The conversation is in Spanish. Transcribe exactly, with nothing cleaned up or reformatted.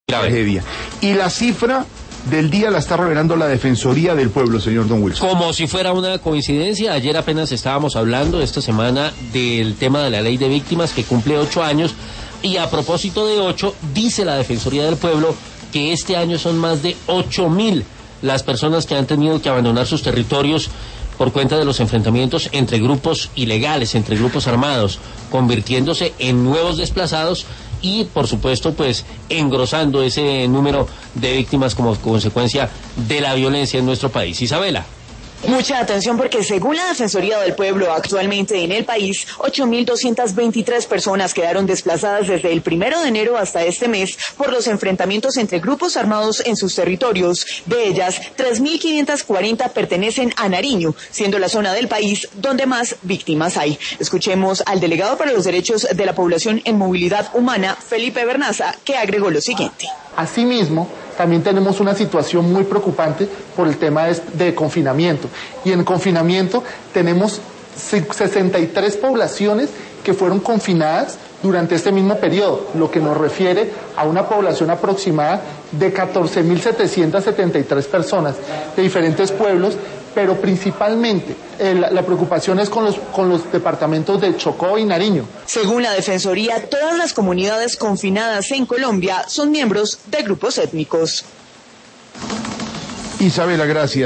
tragedia. Y la cifra del día la está revelando la Defensoría del Pueblo, señor Don Wilson. Como si fuera una coincidencia, ayer apenas estábamos hablando esta semana del tema de la ley de víctimas que cumple ocho años, y a propósito de ocho, dice la Defensoría del Pueblo que este año son más de ocho mil las personas que han tenido que abandonar sus territorios por cuenta de los enfrentamientos entre grupos ilegales, entre grupos armados, convirtiéndose en nuevos desplazados y, por supuesto, pues engrosando ese número de víctimas como consecuencia de la violencia en nuestro país. Isabela. Mucha atención porque según la Defensoría del Pueblo, actualmente en el país, ocho mil doscientas veintitrés personas quedaron desplazadas desde el primero de enero hasta este mes por los enfrentamientos entre grupos armados en sus territorios. De ellas, tres mil quinientas cuarenta pertenecen a Nariño, siendo la zona del país donde más víctimas hay. Escuchemos al delegado para los derechos de la población en movilidad humana, Felipe Bernaza, que agregó lo siguiente. Asimismo, también tenemos una situación muy preocupante por el tema de, de confinamiento. Y en confinamiento tenemos sesenta y tres poblaciones que fueron confinadas durante este mismo periodo, lo que nos refiere a una población aproximada de catorce mil setecientas setenta y tres personas de diferentes pueblos, pero principalmente eh, la, la preocupación es con los, con los departamentos de Chocó y Nariño. Según la Defensoría, todas las comunidades confinadas en Colombia son miembros de grupos étnicos. Isabela, gracias.